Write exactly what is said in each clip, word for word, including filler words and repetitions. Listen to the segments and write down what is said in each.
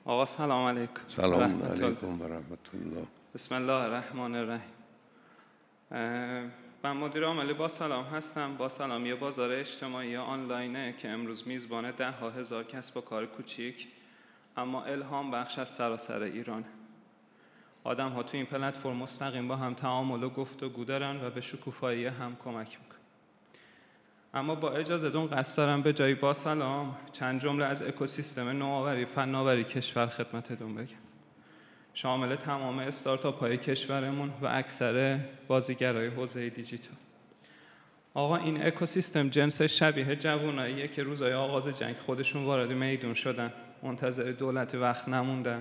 آقا سلام علیکم. سلام علیکم و رحمت الله. بسم الله الرحمن الرحیم. من مدیر عامل با سلام هستم. با سلام یه بازار اجتماعی آنلاینه که امروز میزبان ده ها هزار کسب و کار کوچیک اما الهام بخش از سراسر ایران. آدم ها تو این پلتفرم مستقیم با هم تعامل و گفتگو دارن و به شکوفایی هم کمک میکنن. اما با اجازهتون قصد دارم به جای با سلام چند جمله از اکوسیستم نوآوری فناوری کشور خدمتتون بگم، شامل تمام استارتاپ های کشورمون و اکثر بازیگرای حوزه دیجیتال. آقا این اکوسیستم جنس شبیه جووناییه که روزای آغاز جنگ خودشون وارد میدون شدن، منتظر دولت وقت نموندن،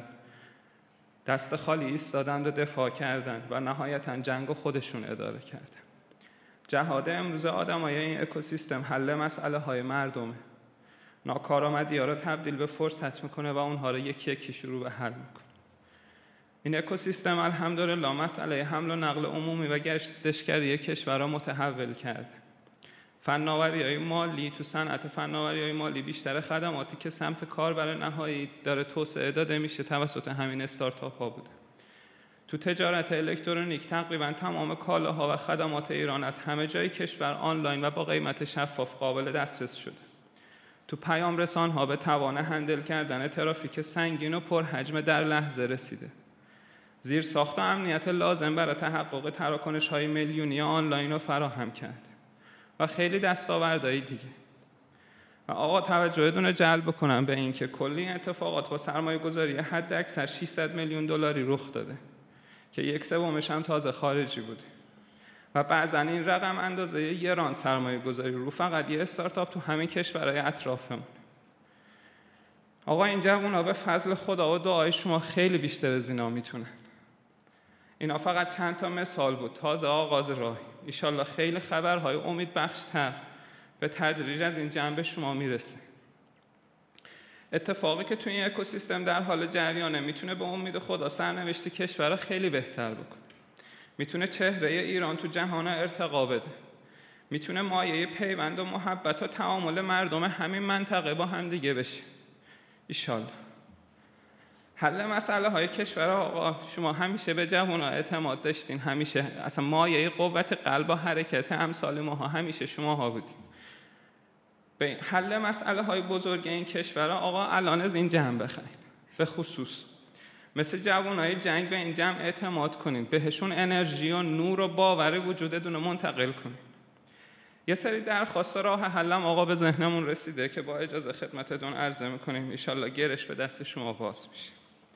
دست خالی ایستادن و دفاع کردن و نهایتاً جنگ خودشون اداره کردن. جهاد امروز آدمای این اکوسیستم حل مسئله های مردمه. ناکارآمدی‌ها رو تبدیل به فرصت میکنه و اونها رو یکی یکی شروع به حل میکنه. این اکوسیستم الحمدلله مسئله حمل و نقل عمومی و گردشگری کشور را متحول کرده. فناوری‌های مالی تو صنعت فناوری‌های مالی بیشتر خدماتی که سمت کاربر نهایی داره توسعه داده میشه توسط همین استارتاپ ها بوده. تو تجارت الکترونیک تقریبا تمام کالاها و خدمات ایران از همه جای کشور آنلاین و با قیمت شفاف قابل دسترس شده. تو پیام رسان‌ها به توان هندل کردن ترافیک سنگین و پرحجم در لحظه رسیده. زیر ساخت و امنیت لازم برای تحقق تراکنش‌های میلیونی آنلاین رو فراهم کرده و خیلی دستاوردهای دیگه. و آقا توجهتون رو جلب کنم به این که کلی اتفاقات با سرمایه‌گذاری حد اکثر ششصد میلیون دلاری رخ داده که یک سومش هم تازه خارجی بوده و بعضا این رقم اندازه یه ران سرمایه گذاری رو فقط یه استارتاپ تو همین کشورهای اطرافمون. آقا این جوونا به فضل خدا و دعای شما خیلی بیشتر از اینا میتونن. اینا فقط چند تا مثال بود، تازه آغاز راهی. ایشالله خیلی خبرهای امید بخشتر به تدریج از این جنبه شما میرسه. اتفاقی که توی این اکوسیستم در حال جریانه میتونه به امید خدا سرنوشت کشور خیلی بهتر بکنه. میتونه چهره ایران تو جهان ارتقا بده. میتونه مایه پیوند و محبت و تعامل مردم همین منطقه با هم دیگه بشه. ایشالله. حل مسئله های کشور آقا شما همیشه به جوونا اعتماد داشتین، همیشه اصلا مایه قوت قلب و حرکت امثال ماها همیشه شماها بودین. به حل مسئله های بزرگ این کشور آقا الان از این جمع بخواین، به خصوص مثل جوانای جنگ به این جمع اعتماد کنین، بهشون انرژی و نور و باور وجودتون رو منتقل کنین. یه سری درخواست راه حلم آقا به ذهنمون رسیده که با اجازه خدمتتون عرضه میکنیم، انشالله گرش به دست شما باز میشه.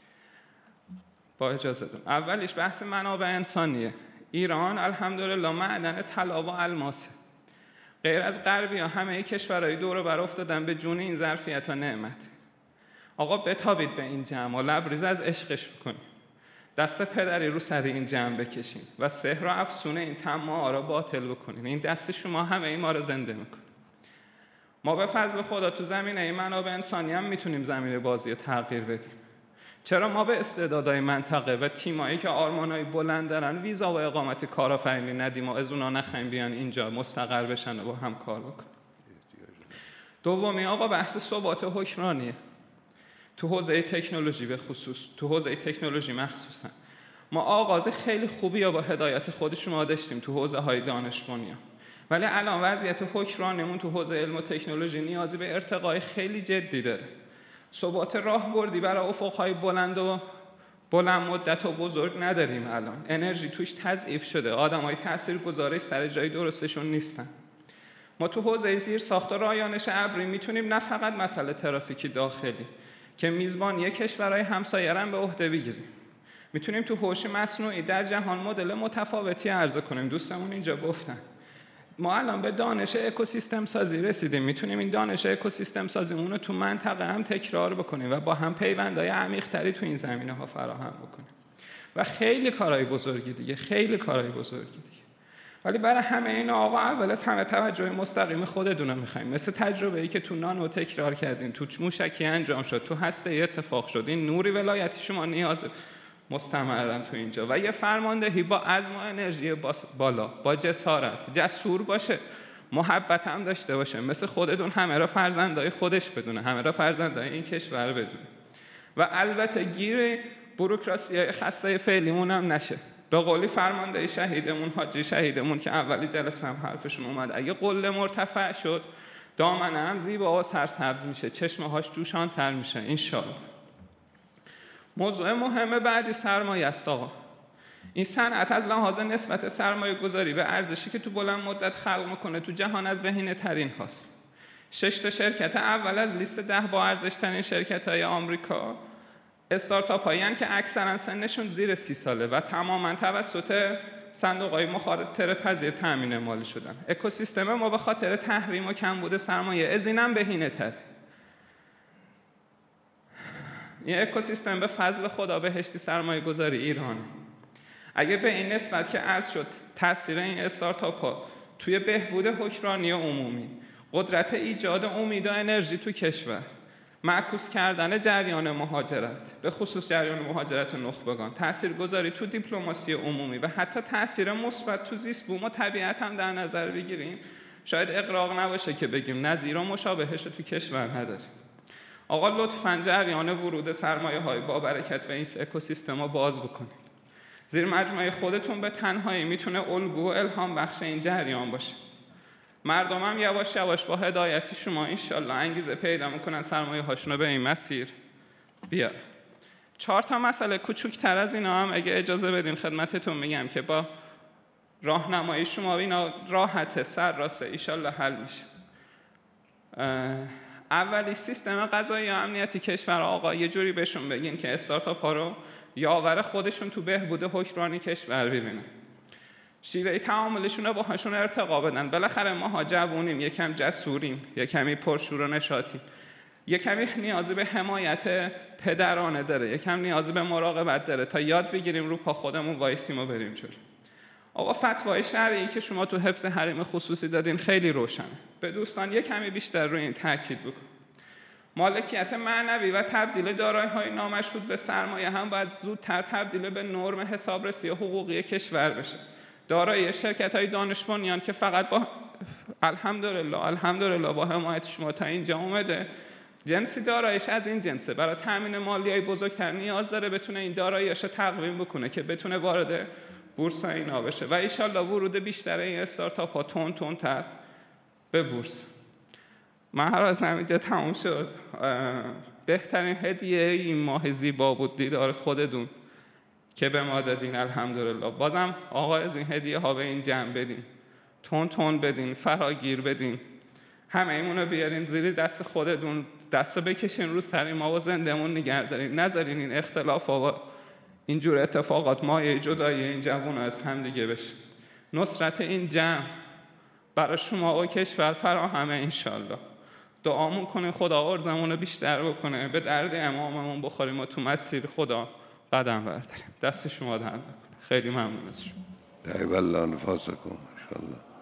با اجازهتون اولیش بحث منابع انسانیه. ایران الحمدلله معدن طلا و الماسه. غیر از غربی ها همه کشورهای دور و بر افتادن به جون این ظرفیت و نعمت. آقا بتابید به این جمع و لبریز از عشقش بکنید. دست پدری رو سر این جمع بکشین و سحر و افسونه این طماعا را باطل بکنین. این دست شما همه ای ما را زنده میکنه. ما به فضل خدا تو زمینه منابع انسانی هم میتونیم زمینه بازی تغییر بدیم. چرا ما به استعدادهای منطقه و تیمایی که آرمانهای بلند دارن ویزا و اقامت کارآفرینی ندیم و از اونا نخوایم بیان اینجا مستقر بشن و با هم کار بکنن؟ دومی آقا بحث ثبات حکمرانیه. تو حوزه تکنولوژی به خصوص، تو حوزه تکنولوژی مخصوصا ما آغاز خیلی خوبی یا با هدایت خود شما داشتیم تو حوزه های دانش بنیان، ولی الان وضعیت حکمرانیمون تو حوزه علم و تکنولوژی نیازی به ارتقای خیلی جدی داره. ثبات راهبردی برای افق‌های بلند و بلند مدت و بزرگ نداریم الان. انرژی توش تضعیف شده، آدم‌های تاثیرگذاری سر جای درستشون نیستن. ما تو حوزه زیر ساخت و رایانش ابری میتونیم نه فقط مسئله ترافیکی داخلی که میزبانی کشورهای همسایه را به عهده بگیریم، میتونیم تو هوش مصنوعی در جهان مدل متفاوتی عرضه کنیم. دوستمون اینجا گفتن ما الان به دانش اکوسیستم سازی رسیدیم، میتونیم این دانش اکوسیستم سازیمون رو تو منطقه هم تکرار بکنیم و با هم پیوندهای عمیق‌تری تو این زمینه‌ها فراهم بکنیم و خیلی کارهای بزرگی دیگه، خیلی کارهای بزرگی دیگه. ولی برای همه این آقا اول از همه توجه مستقیم خودتون رو می‌خوایم. مثل تجربه‌ای که تو نانو تکرار کردین، تو موشکی انجام شد، تو هسته اتفاق شد. این نوری ولایتی شما نیاز مستمرن تو اینجا و یه فرماندهی با عزم و انرژی بالا، با جسارت، جسور باشه، محبت هم داشته باشه، مثل خودتون همه را فرزندای خودش بدونه، همه را فرزندای این کشور بدونه. و البته گیر بوروکراسی خسته فعلیمون هم نشه. به قولی فرمانده شهیدمون حاجی شهیدمون که اولی جلسه هم حرفشون اومد، اگه قله مرتفع شد دامنه هم زیبا و سرسبز میشه، چشمه هاش جوشان‌تر میشه انشالله. موضوع مهم بعدی سرمایه است آقا. این صنعت از لحاظ نسبت سرمایه گذاری به ارزشی که تو بلند مدت خلق میکنه تو جهان از بهینه ترین هاست. شش تا شرکت اول از لیست ده با ارزش ترین شرکت های آمریکا استارتاپ هایی که اکثرا سنشون زیر سی ساله و تماما توسط صندوق های مخاطره پذیر تامین مالی شدن. اکوسیستم ما به خاطر تحریم و کمبود سرمایه از اینم بهینه تر. این اکوسیستم به فضل خدا بهشتی سرمایه گذاری ایرانه. اگه به این نسبت که عرض شد تاثیر این استارتاپ ها توی بهبود حکمرانی عمومی، قدرت ایجاد امید و انرژی تو کشور، معکوس کردن جریان مهاجرت به خصوص جریان مهاجرت نخبگان، تاثیرگذاری تو دیپلماسی عمومی و حتی تاثیر مثبت تو زیست بوم و طبیعت هم در نظر بگیریم، شاید اغراق نباشه که بگیم نظیر و مشابهش تو کشور نداریم. آقا لطفاً جریان ورود سرمایه های با برکت به این اکوسیستم رو باز بکنید. زیر مجموعه خودتون به تنهایی میتونه الگو و الهام بخش این جریان باشه. مردم هم یواش یواش با هدایت شما انشالله انگیزه پیدا میکنن سرمایه هاشون رو به این مسیر بیار. چهار تا مسئله کوچکتر از اینا هم اگه اجازه بدین خدمتتون میگم که با راهنمایی شما اینا راحت سر راسته انشالله حل میشه. اولی سیستم قضایی و امنیتی کشور آقا یه جوری بهشون بگین که استارتاپ ها رو یاور خودشون تو بهبود حکمرانی کشور ببینن. شیوه تعاملشون رو باهاشون ارتقا بدن. بالاخره ماها جوونیم، یکم جسوریم، یکمی پرشور و نشاطیم، یکمی نیازی به حمایت پدرانه داره، یکم نیازی به مراقبت داره تا یاد بگیریم رو پا خودمون وایسیم و بریم جلو. آقا فتوای شرعی که شما تو حفظ حریم خصوصی دادین خیلی روشنه. به دوستان یکمی بیشتر روی این تاکید بکن. مالکیت معنوی و تبدیل دارایی‌های نامشروط به سرمایه هم باید زودتر تبدیل به نرم حسابرسی حقوقی کشور بشه. دارایی شرکت‌های دانش بنیان که فقط با الحمدلله الحمدلله با حمایت شما تا اینجا اومده، جنسی داراییش از این جنسه، برای تامین مالی‌های بزرگتر نیاز داره بتونه این دارایی‌اش رو تقویم بکنه که بتونه وارد بورس اینا بشه و ان شاءالله ورود بیشتر این استارتاپ‌ها تون تون تر به بورس. من هر از همینجا تموم شد. بهترین هدیه این ماه زیبا بود دیدار خودتون که به ما دادین الحمدلله. بازم آقا از این هدیه ها به این جمع بدین، تون تون بدین، فراگیر بدین، همه ایمونو بیارین زیر دست خودتون، دستو بکشین رو سر ما و زندمون نگه دارین، نذارین این اختلاف و اینجور اتفاقات مایه جدایی این جوون از هم دیگه بشه. نصرت این جمع برای شما و کشور فراهمه انشالله. دعامون کنین خدا ارزمون رو بیشتر بکنه، به درد اماممون بخوریم و تو مسیر خدا قدم برداریم. دست شما در نکنه. خیلی ممنون از شما. دعی والله نفاسکم انشالله.